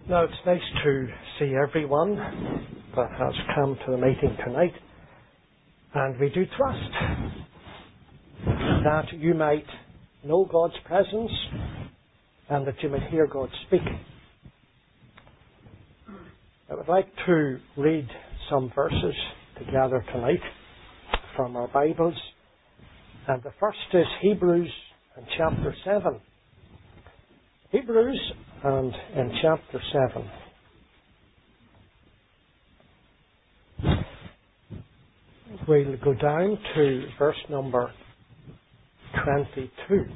Now, it's nice to see everyone that has come to the meeting tonight, and we do trust that you might know God's presence and that you might hear God speak. I would like to read some verses together tonight from our Bibles, and the first is Hebrews in chapter 7. Hebrews and in chapter 7. We'll go down to verse number 22.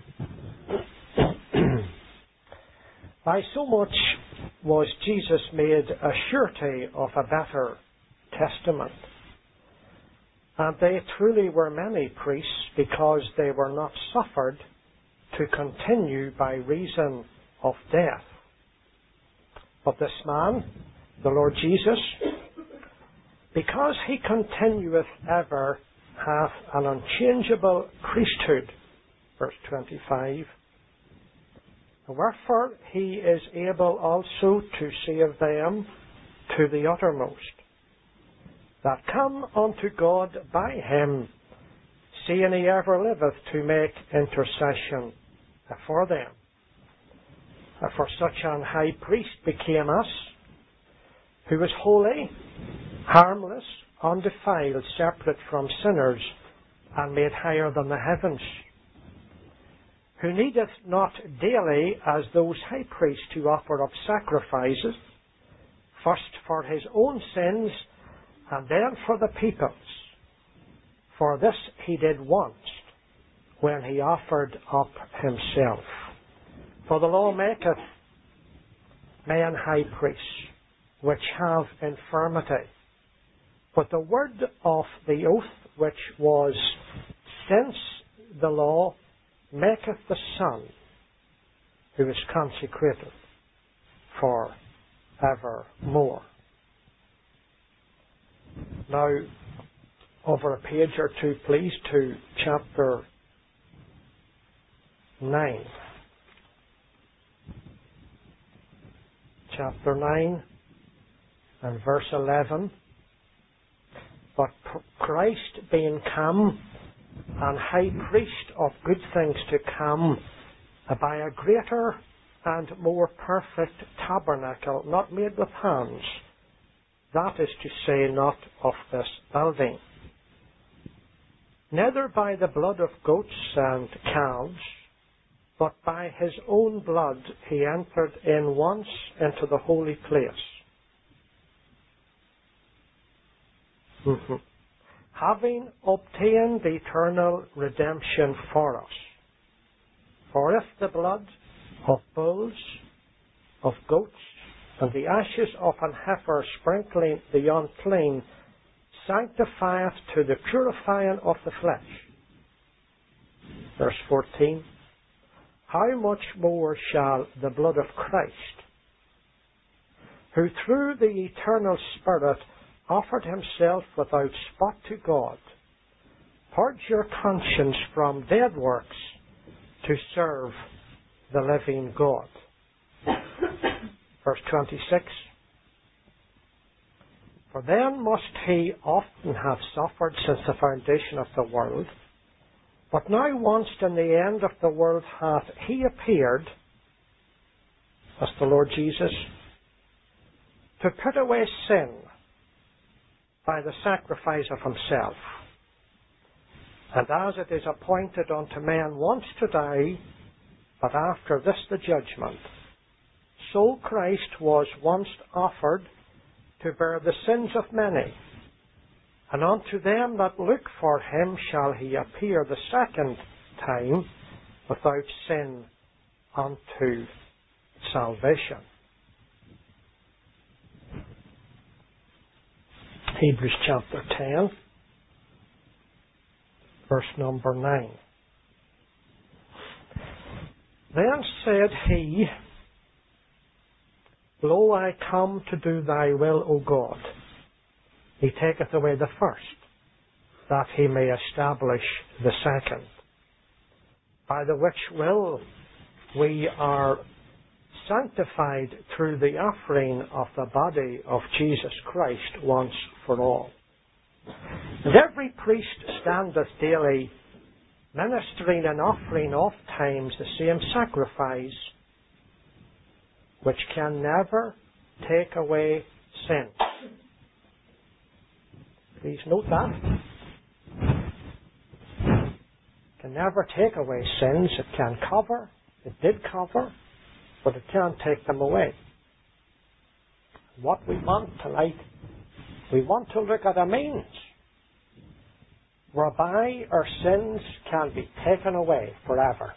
By so much was Jesus made a surety of a better testament. And they truly were many priests, because they were not suffered to continue by reason of death. But this man, the Lord Jesus, because he continueth ever, hath an unchangeable priesthood. Verse 25. Wherefore he is able also to save them to the uttermost, that come unto God by him, seeing he ever liveth to make intercession for them. For such an high priest became us, who was holy, harmless, undefiled, separate from sinners, and made higher than the heavens, who needeth not daily, as those high priests, to offer up sacrifices, first for his own sins, and then for the people's. For this he did once, when he offered up himself. For the law maketh men high priests, which have infirmity. But the word of the oath, which was since the law, maketh the Son, who is consecrated for evermore. Now, over a page or two, please, to chapter 9. Chapter 9 and verse 11. But Christ being come, and high priest of good things to come, by a greater and more perfect tabernacle, not made with hands, that is to say, not of this building, neither by the blood of goats and calves, but by his own blood he entered in once into the holy place, having obtained eternal redemption for us. For if the blood of bulls, of goats, and the ashes of an heifer sprinkling the unclean sanctifieth to the purifying of the flesh. Verse 14. How much more shall the blood of Christ, who through the eternal Spirit offered himself without spot to God, purge your conscience from dead works to serve the living God. Verse 26. For then must he often have suffered since the foundation of the world. But now once in the end of the world hath he appeared, as the Lord Jesus, to put away sin by the sacrifice of himself. And as it is appointed unto man once to die, but after this the judgment, so Christ was once offered to bear the sins of many. And unto them that look for him shall he appear the second time without sin unto salvation. Hebrews chapter 10, verse number 9. Then said he, Lo, I come to do thy will, O God. He taketh away the first, that he may establish the second. By the which will we are sanctified through the offering of the body of Jesus Christ once for all. And every priest standeth daily, ministering and offering oft times the same sacrifice, which can never take away sin. Please note that. Can never take away sins. It can cover. It did cover, but it can't take them away. What we want tonight, we want to look at a means whereby our sins can be taken away forever.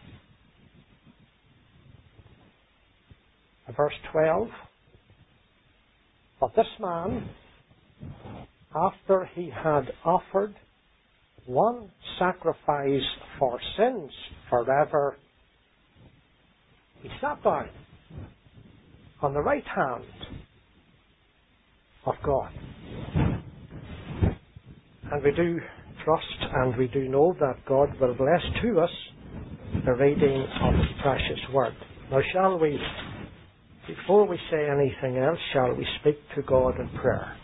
Verse 12. But this man, after he had offered one sacrifice for sins forever, he sat down on the right hand of God. And we do trust and we do know that God will bless to us the reading of His precious word. Now shall we, before we say anything else, shall we speak to God in prayer?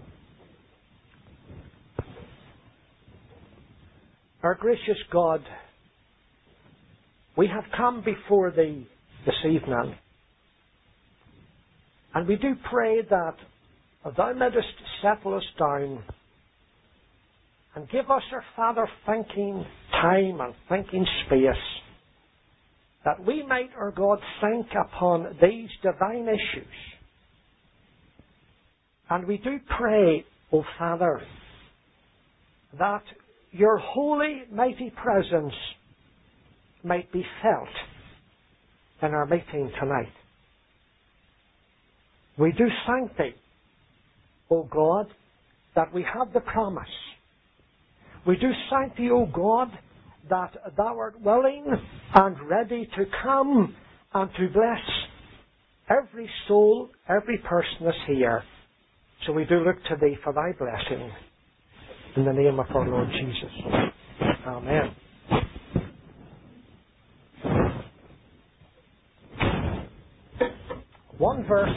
Our gracious God, we have come before Thee this evening, and we do pray that Thou mayest settle us down and give us, our Father, thinking time and thinking space, that we might, our God, think upon these divine issues. And we do pray, O Father, that Your holy, mighty presence might be felt in our meeting tonight. We do thank Thee, O God, that we have the promise. We do thank Thee, O God, that Thou art willing and ready to come and to bless every soul, every person that's here. So we do look to Thee for Thy blessing. In the name of our Lord Jesus. Amen. One verse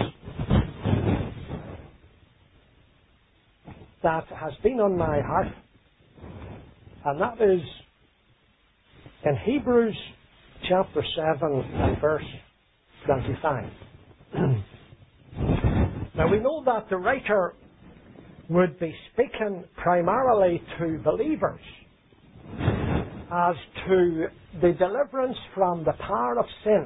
that has been on my heart, and that is in Hebrews chapter 7 and verse 25. Now we know that the writer would be speaking primarily to believers as to the deliverance from the power of sin.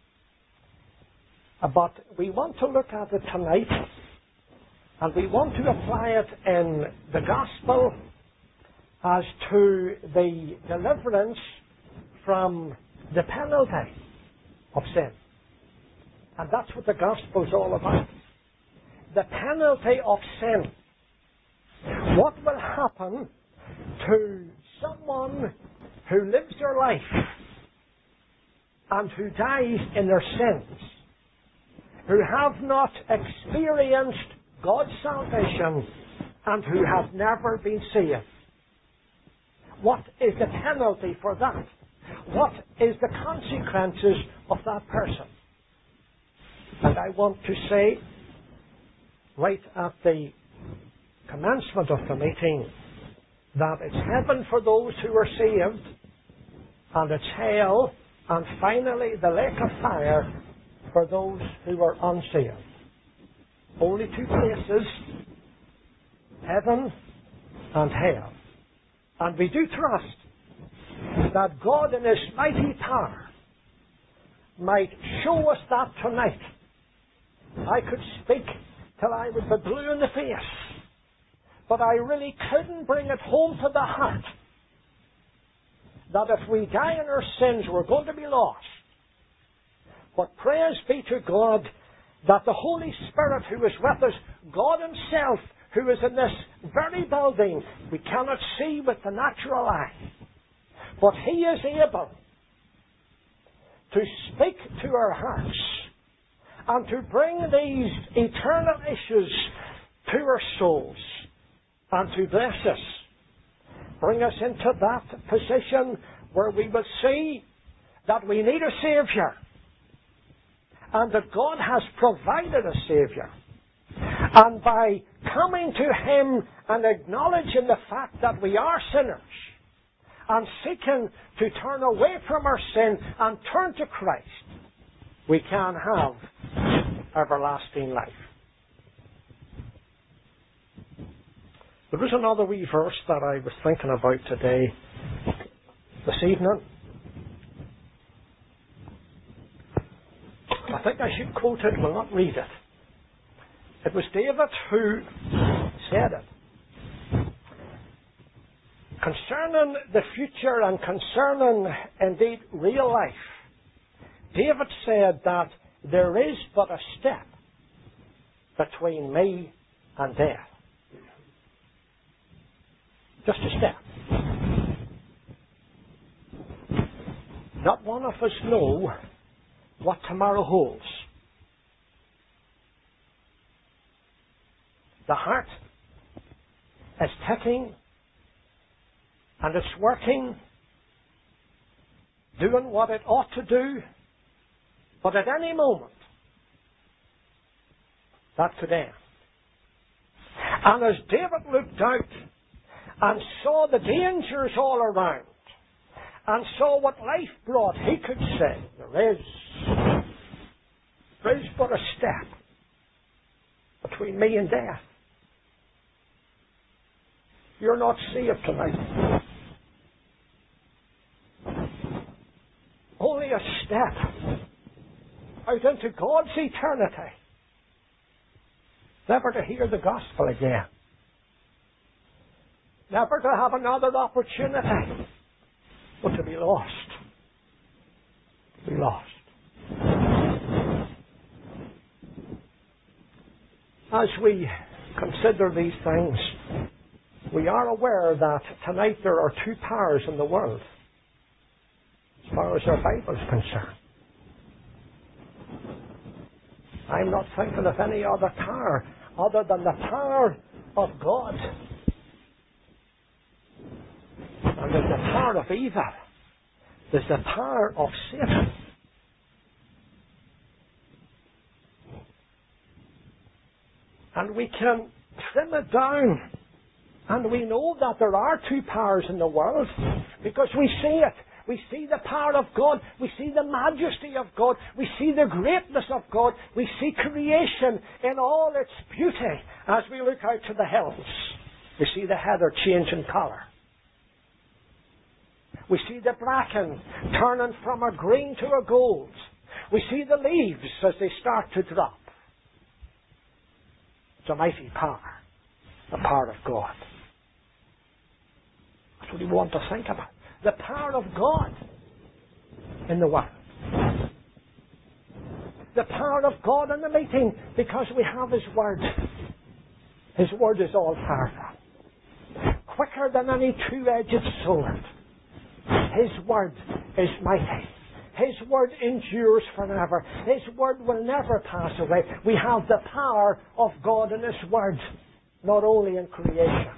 But we want to look at it tonight, and we want to apply it in the gospel as to the deliverance from the penalty of sin. And that's what the gospel is all about. The penalty of sin. What will happen to someone who lives their life and who dies in their sins, who have not experienced God's salvation and who have never been saved? What is the penalty for that? What is the consequences of that person? And I want to say, right at the commencement of the meeting, that it's heaven for those who are saved, and it's hell, and finally the lake of fire for those who are unsaved. Only two places, heaven and hell. And we do trust that God in His mighty power might show us that tonight. I could speak till I would be blue in the face, but I really couldn't bring it home to the heart that if we die in our sins, we're going to be lost. But praise be to God that the Holy Spirit who is with us, God Himself, who is in this very building, we cannot see with the natural eye, but He is able to speak to our hearts and to bring these eternal issues to our souls and to bless us. Bring us into that position where we will see that we need a Saviour and that God has provided a Saviour. And by coming to Him and acknowledging the fact that we are sinners, and seeking to turn away from our sin and turn to Christ, we can have everlasting life. There was another wee verse that I was thinking about today, this evening. I think I should quote it, will not read it. It was David who said it. Concerning the future and concerning, indeed, real life, David said that there is but a step between me and death. Just a step. Not one of us know what tomorrow holds. The heart is ticking and it's working, doing what it ought to do, but at any moment, that could end. And as David looked out and saw the dangers all around, and saw what life brought, he could say, there is but a step between me and death. You're not saved tonight. Only a step out into God's eternity. Never to hear the gospel again. Never to have another opportunity. But to be lost. To be lost. As we consider these things, we are aware that tonight there are two powers in the world, as far as our Bible is concerned. I'm not thinking of any other power other than the power of God. And there's the power of evil. There's the power of Satan. And we can trim it down. And we know that there are two powers in the world because we see it. We see the power of God. We see the majesty of God. We see the greatness of God. We see creation in all its beauty as we look out to the hills. We see the heather changing colour. We see the bracken turning from a green to a gold. We see the leaves as they start to drop. It's a mighty power, the power of God. That's what we want to think about. The power of God in the world. The power of God in the meeting because we have His Word. His Word is all powerful. Quicker than any two-edged sword. His Word is mighty. His Word endures forever. His Word will never pass away. We have the power of God in His Word, not only in creation.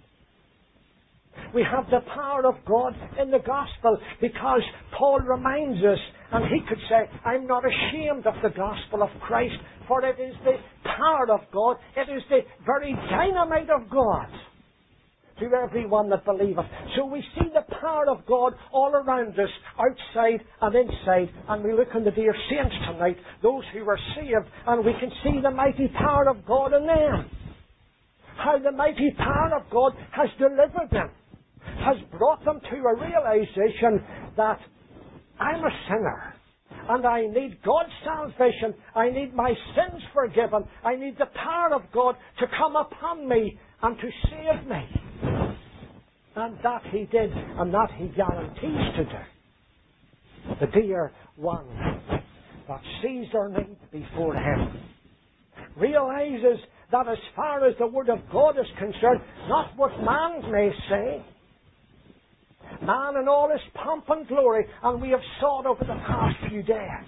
We have the power of God in the gospel because Paul reminds us, and he could say, I'm not ashamed of the gospel of Christ, for it is the power of God, it is the very dynamite of God to everyone that believeth. So we see the power of God all around us, outside and inside, and we look on the dear saints tonight, those who are saved, and we can see the mighty power of God in them. How the mighty power of God has delivered them, has brought them to a realization that I'm a sinner and I need God's salvation. I need my sins forgiven. I need the power of God to come upon me and to save me. And that He did, and that He guarantees to do. The dear one that sees their need before Him realizes that as far as the Word of God is concerned, not what man may say, man in all his pomp and glory, and we have saw it over the past few days.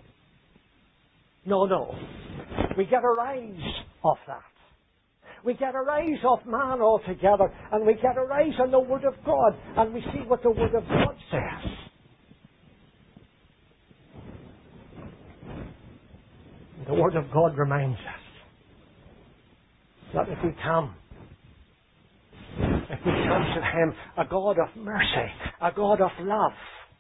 No. We get a rise off that. We get a rise off man altogether, and we get a rise on the Word of God, and we see what the Word of God says. Word of God reminds us that if we come to Him, a God of mercy, a God of love,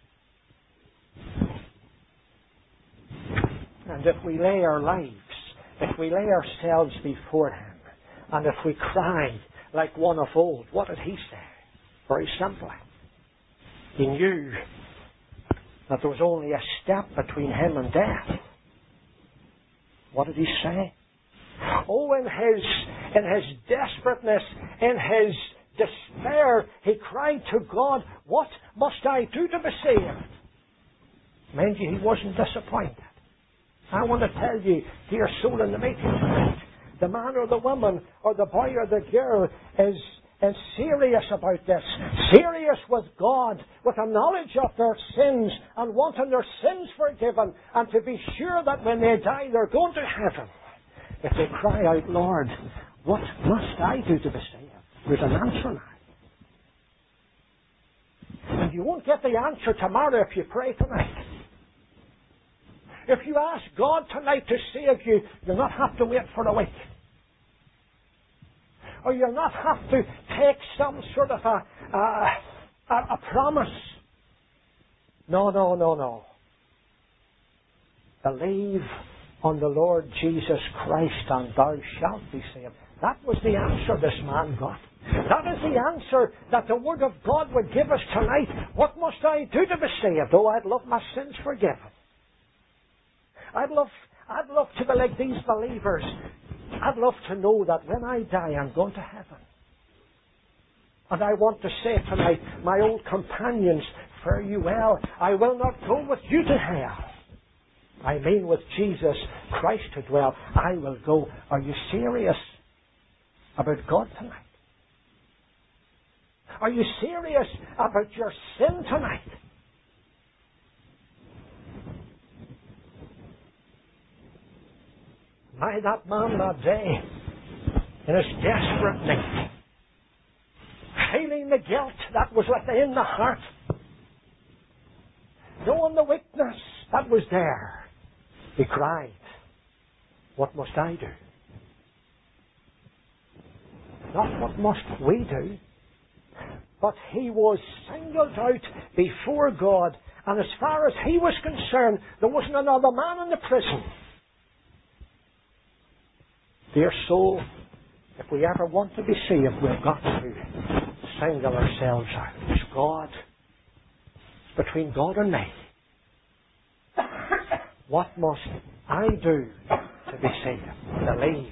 and if we lay our lives, if we lay ourselves before Him, and if we cry like one of old, what did He say? Very simply. He knew that there was only a step between Him and death. What did He say? Oh, in His desperateness, in His despair, He cried to God, what must I do to be saved? Mind you, He wasn't disappointed. I want to tell you, dear soul in the meeting tonight, the man or the woman or the boy or the girl is serious about this. Serious with God, with a knowledge of their sins and wanting their sins forgiven, and to be sure that when they die they're going to heaven. If they cry out, Lord, what must I do to be saved? There's an answer now. And you won't get the answer tomorrow if you pray tonight. If you ask God tonight to save you, you'll not have to wait for a week. Or you'll not have to take some sort of a promise. No. Believe on the Lord Jesus Christ and thou shalt be saved. That was the answer this man got. That is the answer that the Word of God would give us tonight. What must I do to be saved? Oh, I'd love my sins forgiven. I'd love to be like these believers. I'd love to know that when I die, I'm going to heaven. And I want to say tonight, my old companions, fare you well. I will not go with you to hell. I mean with Jesus Christ to dwell. I will go. Are you serious about God tonight? Are you serious about your sin tonight? By that man that day, in his desperate need, feeling the guilt that was within the heart, knowing the weakness that was there, he cried, what must I do? Not what must we do, but he was singled out before God, and as far as he was concerned, there wasn't another man in the prison. Dear soul, if we ever want to be saved, we've got to single ourselves out. It's God. It's between God and me. What must I do to be saved? Believe.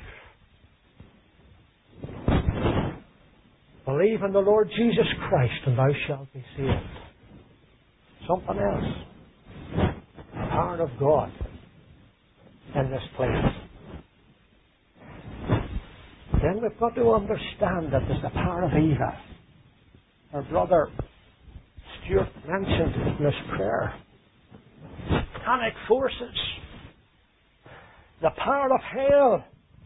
Believe in the Lord Jesus Christ and thou shalt be saved. Something else. The power of God in this place. Then we've got to understand that there's the power of evil. Our brother Stuart mentioned in his prayer. Satanic forces. The power of hell.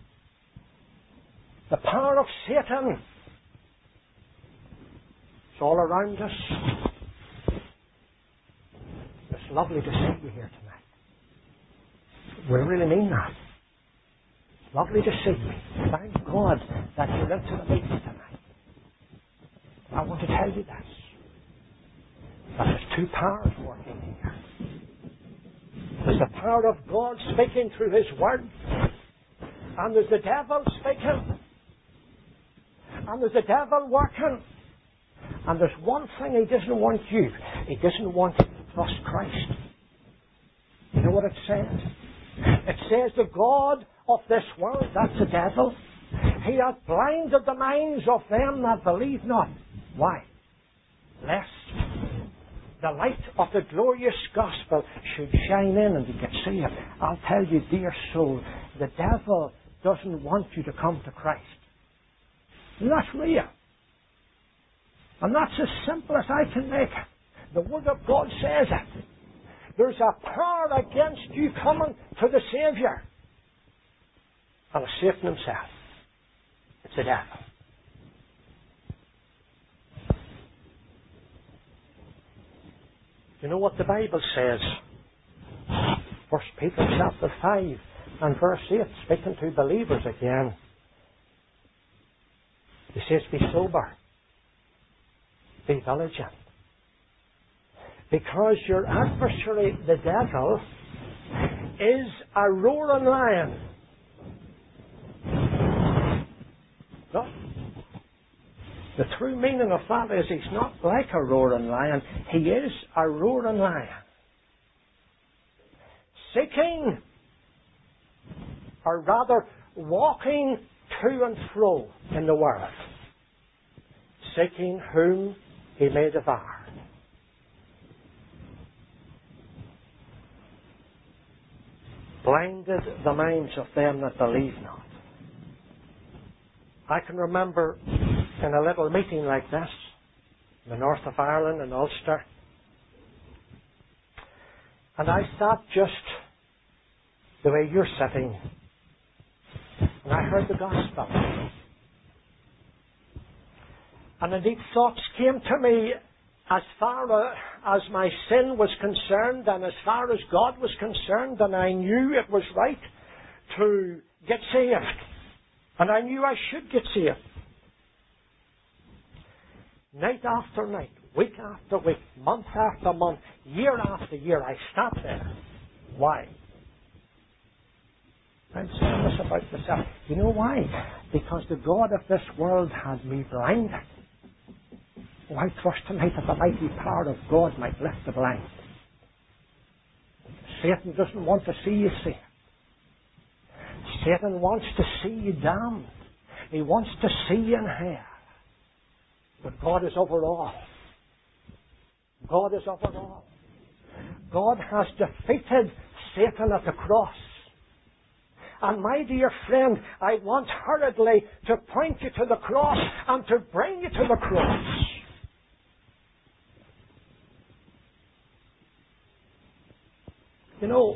The power of Satan. It's all around us. It's lovely to see you here tonight. We really mean that. Lovely to see you. Thank God that you're into the meeting tonight. I want to tell you this. That there's two powers working here. There's the power of God speaking through His Word. And there's the devil speaking. And there's the devil working. And there's one thing he doesn't want you. He doesn't want you to trust Christ. You know what it says? It says the God of this world, that's the devil, he hath blinded the minds of them that believe not. Why? Lest the light of the glorious gospel should shine in and you get saved. I'll tell you, dear soul, the devil doesn't want you to come to Christ. And that's real. And that's as simple as I can make it. The Word of God says it. There's a power against you coming to the Saviour. And it's Satan himself. It's the devil. You know what the Bible says? 1 Peter chapter 5 And verse 8, speaking to believers again, he says, be sober, be vigilant. Because your adversary, the devil, is a roaring lion. No. The true meaning of that is he's not like a roaring lion. He is a roaring lion. Seeking, or rather walking to and fro in the world, seeking whom he may devour. Blinded the minds of them that believe not. I can remember in a little meeting like this, in the north of Ireland, in Ulster, and I sat just the way you're sitting, and I heard the gospel. And indeed thoughts came to me as far as my sin was concerned and as far as God was concerned, and I knew it was right to get saved. And I knew I should get saved. Night after night, week after week, month after month, year after year, I sat there. Why? I'm saying this about myself. You know why? Because the God of this world had me blinded. Oh, I trust tonight that the mighty power of God might lift the blind. Satan doesn't want to see you saved. Satan wants to see you damned. He wants to see you in hell. But God is over all. God is over all. God has defeated Satan at the cross. And my dear friend, I want hurriedly to point you to the cross and to bring you to the cross. You know,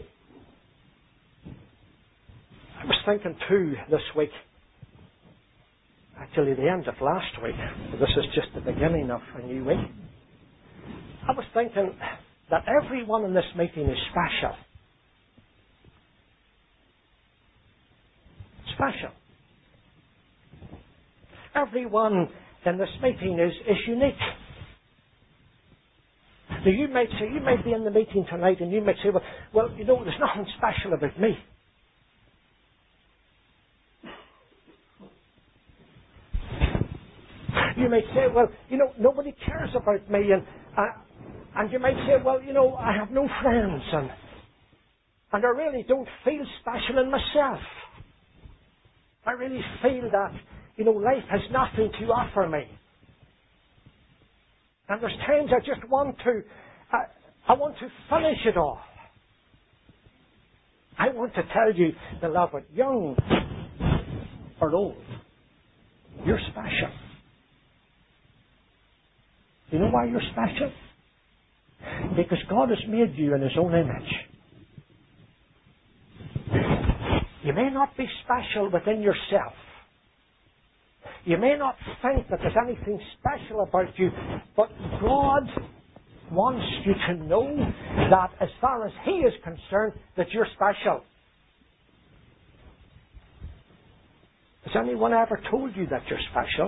I was thinking too this week, actually the end of last week, but this is just the beginning of a new week. I was thinking that everyone in this meeting is special. Special. Everyone in this meeting is unique. Now you might be in the meeting tonight and you might say, well, you know, there's nothing special about me. You might say, well, you know, nobody cares about me, and you might say, well, you know, I have no friends, and I really don't feel special in myself. I really feel that, you know, life has nothing to offer me. And there's times I just want to, I want to finish it all. I want to tell you, beloved, young or old, you're special. You know why you're special? Because God has made you in His own image. You may not be special within yourself. You may not think that there's anything special about you, but God wants you to know that as far as He is concerned, that you're special. Has anyone ever told you that you're special?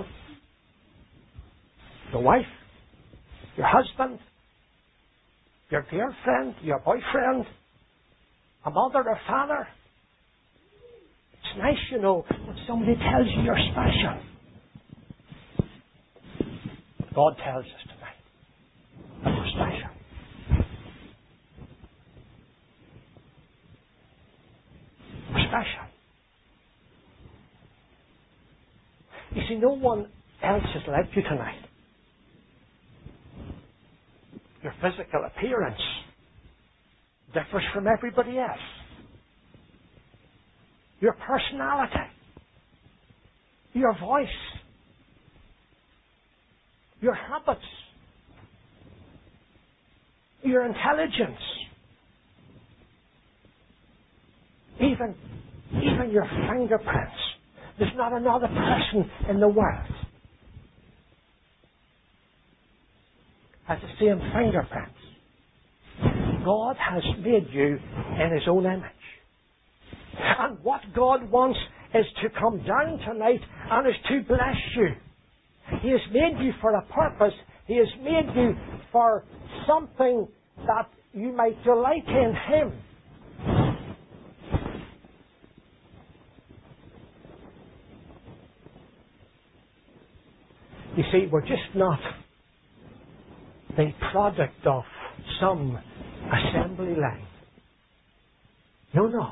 Your wife? Your husband? Your girlfriend? Your boyfriend? A mother or father? It's nice, you know, when somebody tells you you're special. God tells us tonight that we're special. We're special. You see, no one else is like you tonight. Your physical appearance differs from everybody else. Your personality, your voice, your habits, your intelligence, even your fingerprints. There's not another person in the world has the same fingerprints. God has made you in His own image. And what God wants is to come down tonight and is to bless you. He has made you for a purpose. He has made you for something that you might delight in Him. You see, we're just not the product of some assembly line. No.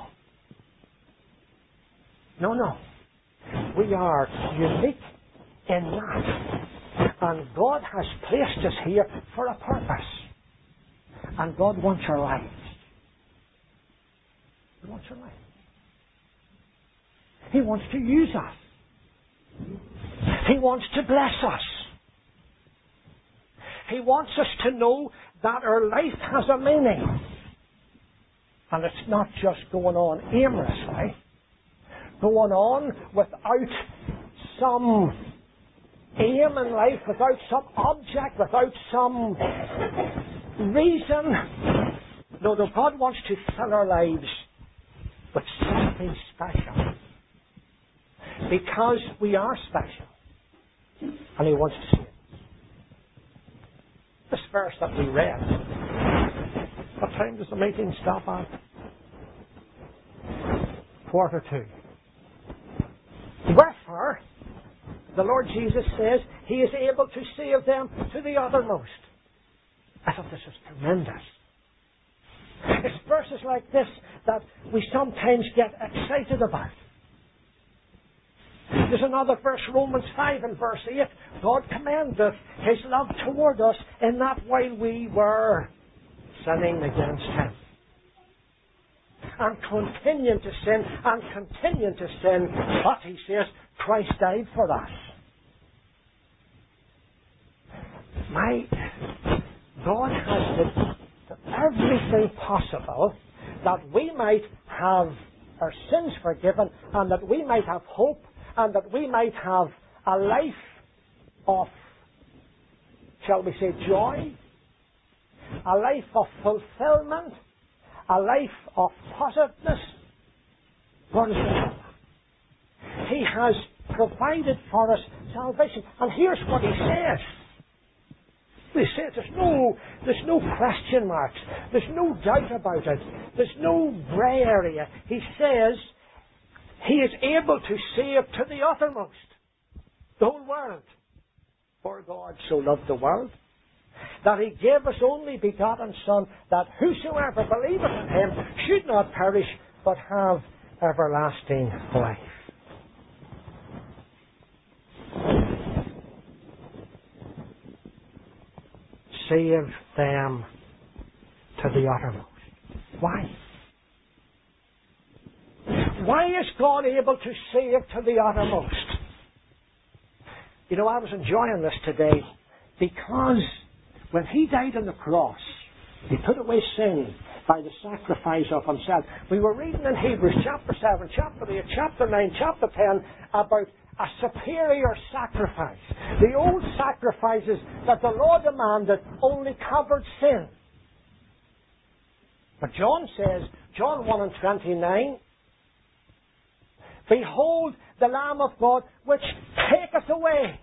We are unique in that. And God has placed us here for a purpose. And God wants your life. He wants your life. He wants to use us. He wants to bless us. He wants us to know that our life has a meaning. And it's not just going on aimlessly. Going on without some aim in life, without some object, without some reason. No, God wants to fill our lives with something special. Because we are special. And He wants to see it. This verse that we read. What time does the meeting stop at? 1:45. Wherefore, the Lord Jesus says, He is able to save them to the uttermost. I thought this was tremendous. It's verses like this that we sometimes get excited about. There's another verse, Romans 5 and verse 8. God commendeth His love toward us in that while we were sinning against Him. And continuing to sin, but He says, Christ died for us. God has everything possible that we might have our sins forgiven and that we might have hope and that we might have a life of, shall we say, joy, a life of fulfillment, a life of positiveness. God has done that. He has provided for us salvation. And here's what He says. He says there's no question marks. There's no doubt about it. There's no grey area. He says He is able to save to the uttermost the whole world. For God so loved the world that He gave His only begotten Son, that whosoever believeth in Him should not perish, but have everlasting life. Save them to the uttermost. Why? Why is God able to save to the uttermost? You know, I was enjoying this today because when He died on the cross, He put away sin by the sacrifice of Himself. We were reading in Hebrews chapter 7, chapter 8, chapter 9, chapter 10 about a superior sacrifice. The old sacrifices that the law demanded only covered sin. But John says, John 1 and 29, Behold the Lamb of God which taketh away,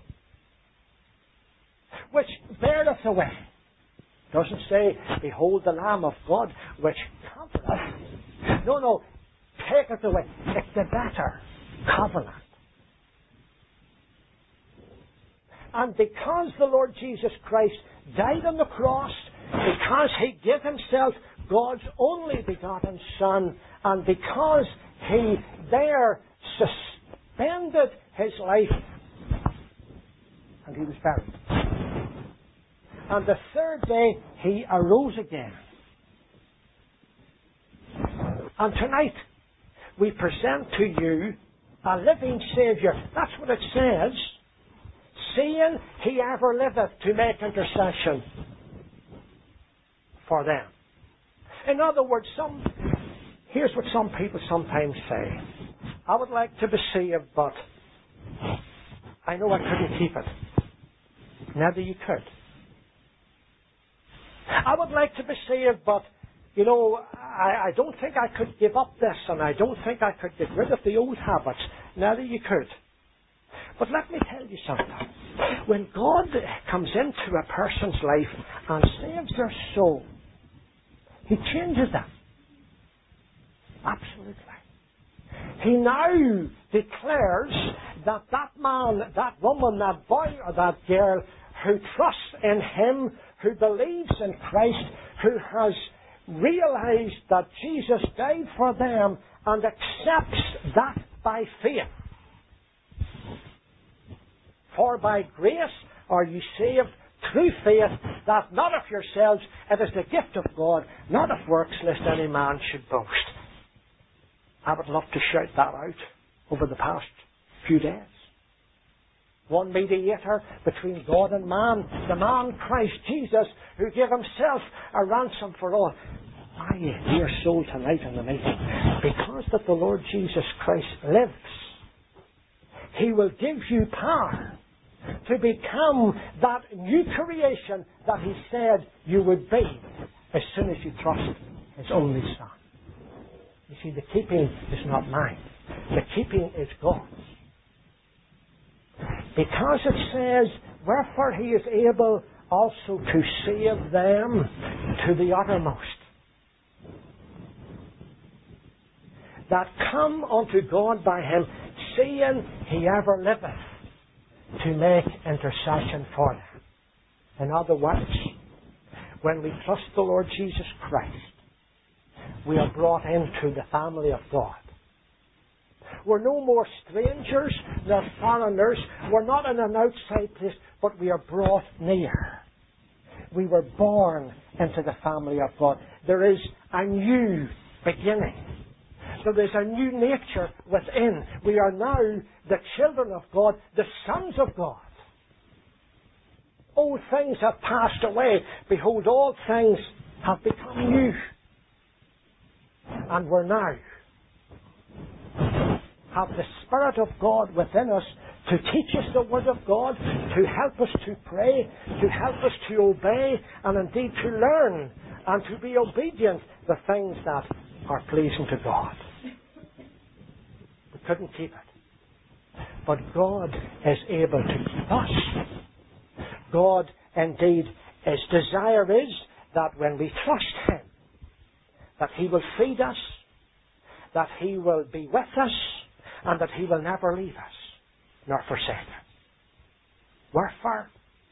which beareth away. It doesn't say, Behold the Lamb of God which covereth. No, taketh away. It's the better covenant. And because the Lord Jesus Christ died on the cross, because He gave Himself God's only begotten Son, and because He there suspended His life, and He was buried. And the third day He arose again. And tonight we present to you a living Saviour. That's what it says. Seeing He ever liveth to make intercession for them. In other words, here's what some people sometimes say. I would like to be saved, but I know I couldn't keep it. Maybe you could. I would like to be saved, but, I don't think I could give up this, and I don't think I could get rid of the old habits. Neither you could. But let me tell you something. When God comes into a person's life and saves their soul, He changes them. Absolutely. He now declares that that man, that woman, that boy or that girl who trusts in Him, who believes in Christ, who has realized that Jesus died for them and accepts that by faith. For by grace are you saved through faith, that not of yourselves, it is the gift of God, not of works, lest any man should boast. I would love to shout that out over the past few days. One mediator between God and man, the man Christ Jesus, who gave Himself a ransom for all. My dear soul tonight in the meeting, because that the Lord Jesus Christ lives, He will give you power to become that new creation that He said you would be as soon as you trust His only Son. You see, the keeping is not mine. The keeping is God's. Because it says, wherefore He is able also to save them to the uttermost, that come unto God by Him, seeing He ever liveth to make intercession for them. In other words, when we trust the Lord Jesus Christ, we are brought into the family of God. We're no more strangers nor foreigners. We're not in an outside place, but we are brought near. We were born into the family of God. There is a new beginning. There is a new nature within. We are now the children of God, the sons of God. Old things have passed away. Behold, all things have become new. And we're now have the Spirit of God within us to teach us the Word of God, to help us to pray, to help us to obey, and indeed to learn and to be obedient to things that are pleasing to God. We couldn't keep it. But God is able to keep us. God, indeed, His desire is that when we trust Him, that He will feed us, that He will be with us, and that He will never leave us, nor forsake us. Wherefore,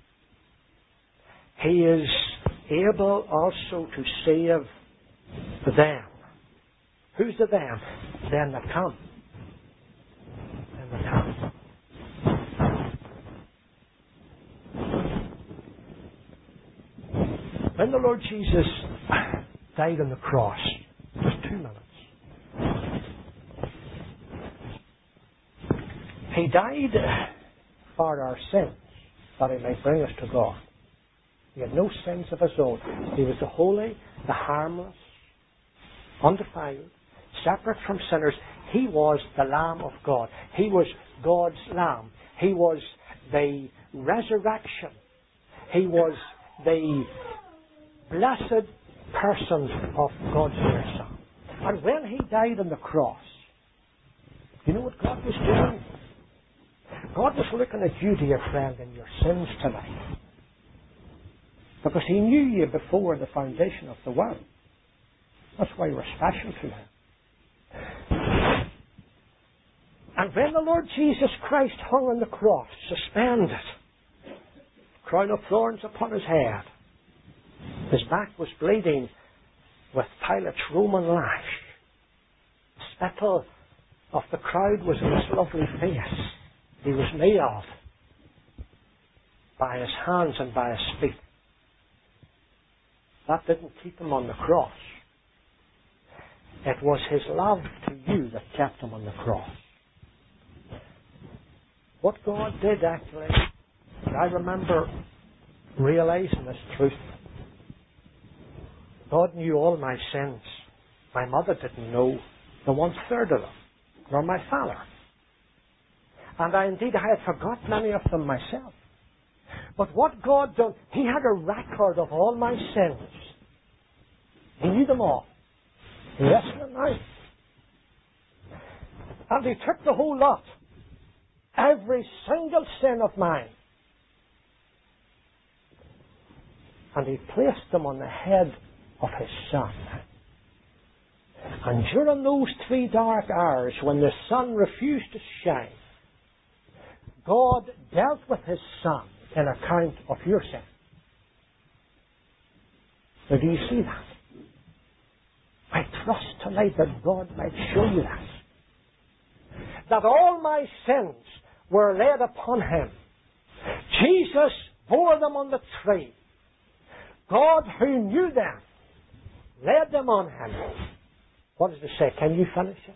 He is able also to save them. Who's the them? Them that come. Them that come. When the Lord Jesus died on the cross, just 2 minutes, He died for our sins, that He might bring us to God. He had no sins of His own. He was the holy, the harmless, undefiled, separate from sinners. He was the Lamb of God. He was God's Lamb. He was the resurrection. He was the blessed person of God's dear Son. And when He died on the cross, you know what God was doing? God was looking at you, dear friend, and your sins tonight. Because He knew you before the foundation of the world. That's why you were special to Him. And when the Lord Jesus Christ hung on the cross, suspended, crown of thorns upon His head, His back was bleeding with Pilate's Roman lash. The spittle of the crowd was in His lovely face. He was nailed by His hands and by His feet. That didn't keep Him on the cross. It was His love to you that kept Him on the cross. What God did actually, I remember realizing this truth. God knew all my sins. My mother didn't know the 1/3 of them, nor my father. And I had forgotten many of them myself. But what God done, He had a record of all my sins. He knew them all. Listen now. And he took the whole lot, every single sin of mine, and he placed them on the head of his Son. And during those 3 dark hours when the sun refused to shine, God dealt with his Son in account of your sin. Now, do you see that? I trust tonight that God might show you that. That all my sins were laid upon him. Jesus bore them on the tree. God, who knew them, laid them on him. What does it say? Can you finish it?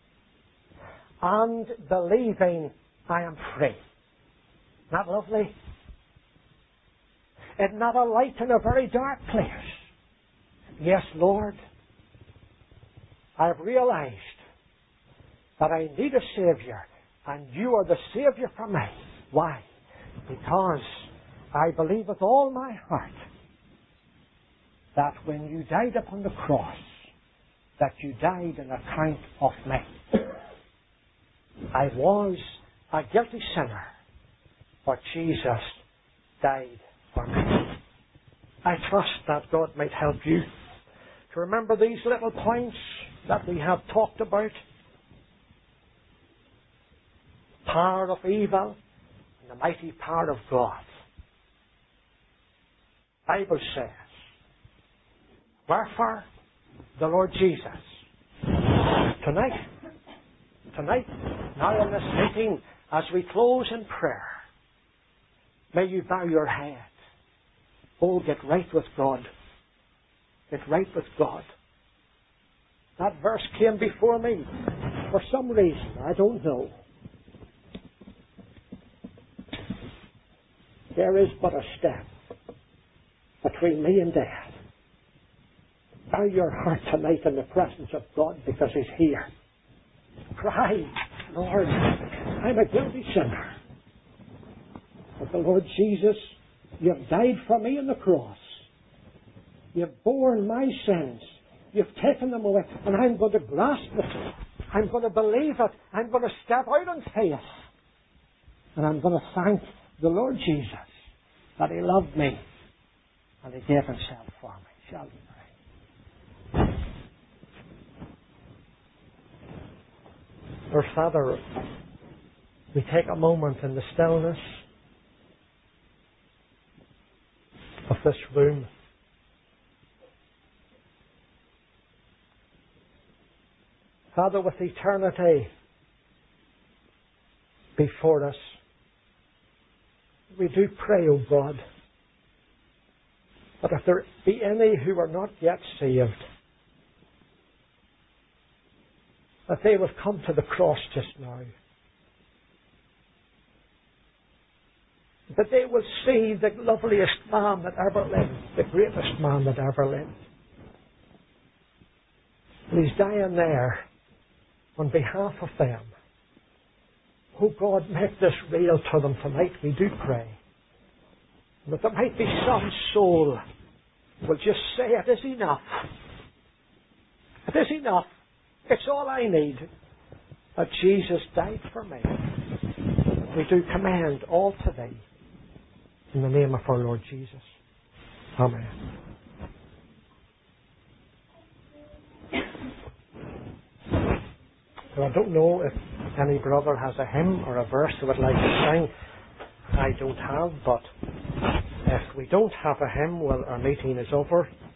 And believing I am free. Not lovely? Isn't that a light in a very dark place? Yes, Lord. I've realized that I need a Saviour, and you are the Saviour for me. Why? Because I believe with all my heart that when you died upon the cross, that you died in account of me. I was a guilty sinner, but Jesus died for me. I trust that God might help you to remember these little points that we have talked about. Power of evil and the mighty power of God. The Bible says, wherefore the Lord Jesus, tonight, now in this meeting, as we close in prayer, may you bow your head. Oh, get right with God. Get right with God. That verse came before me for some reason. I don't know. There is but a step between me and death. Bow your heart tonight in the presence of God because he's here. Cry, Lord, I'm a guilty sinner. But the Lord Jesus, you've died for me on the cross. You've borne my sins. You've taken them away. And I'm going to grasp it. I'm going to believe it. I'm going to step out in faith. And I'm going to thank the Lord Jesus that he loved me and he gave himself for me. Shall we pray? Our Father, we take a moment in the stillness of this room. Father, with eternity before us, we do pray, O God, that if there be any who are not yet saved, that they will come to the cross just now. That they will see the loveliest man that ever lived, the greatest man that ever lived. And he's dying there on behalf of them. Oh God, make this real to them tonight, we do pray. And that there might be some soul who will just say, it is enough. It is enough. It's all I need. That Jesus died for me. We do command all to thee. In the name of our Lord Jesus. Amen. So I don't know if any brother has a hymn or a verse they would like to sing. I don't have, but if we don't have a hymn, well, our meeting is over.